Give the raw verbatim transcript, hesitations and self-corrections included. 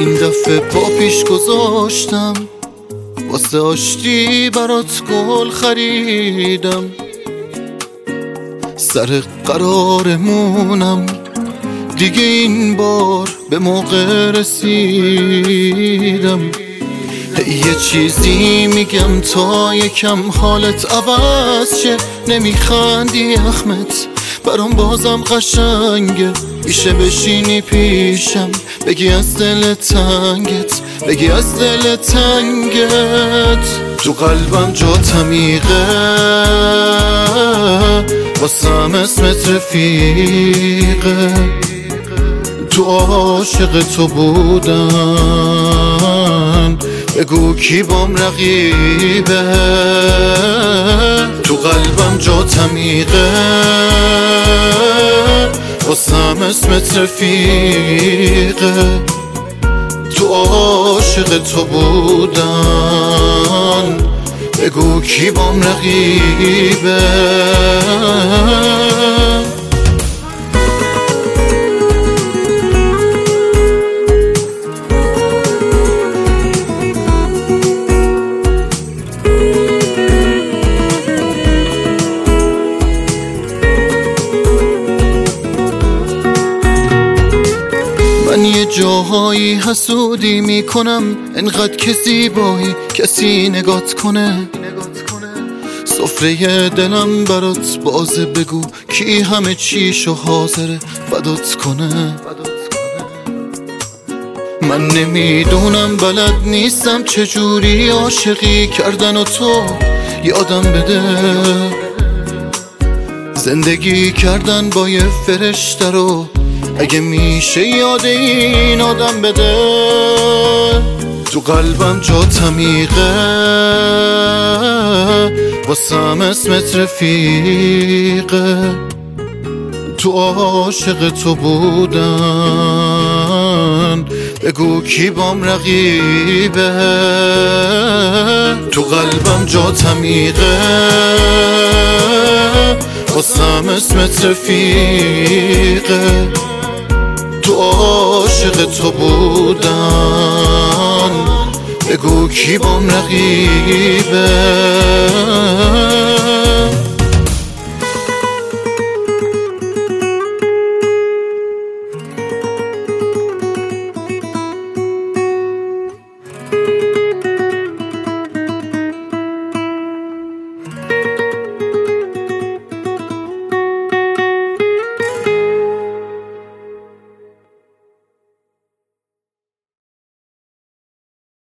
این دفعه پا پیش گذاشتم، واسه آشتی برات گل خریدم، سر قرارمونم دیگه این بار به موقع رسیدم. یه چیزی میگم تا یکم حالت عوض شه، نمیخندی احمد برام بازم قشنگه، میشه بشینی پیشم بگی از دل تنگت، بگی از دل تنگت. تو قلبم جات عمیقه، واسم اسمت رفیقه، تو عاشق تو بودن بگو کی بام رقیبه. تو قلبم جات عمیقه، واسم اسمت رفیقه، تو عاشق تو بودن بگو کی بام رقیبه. من یه جاهایی حسودی میکنم، انقدر که زیبایی کسی نگات کنه، سفره دلم برات بازه، بگو کی همه چیشو حاضره فدات کنه. من نمیدونم بلد نیستم چجوری عاشقی کردن و تو یادم بده، زندگی کردن با یه فرشته رو اگه میشه یاد این آدم بده. تو قلبم جات عمیقه، واسم اسمت رفیقه، تو عاشق تو بودن بگو کی بام رقیبه. تو قلبم جات عمیقه، واسم اسمت رفیقه، تو عاشق تو بودن بگو کی بام رقیبه.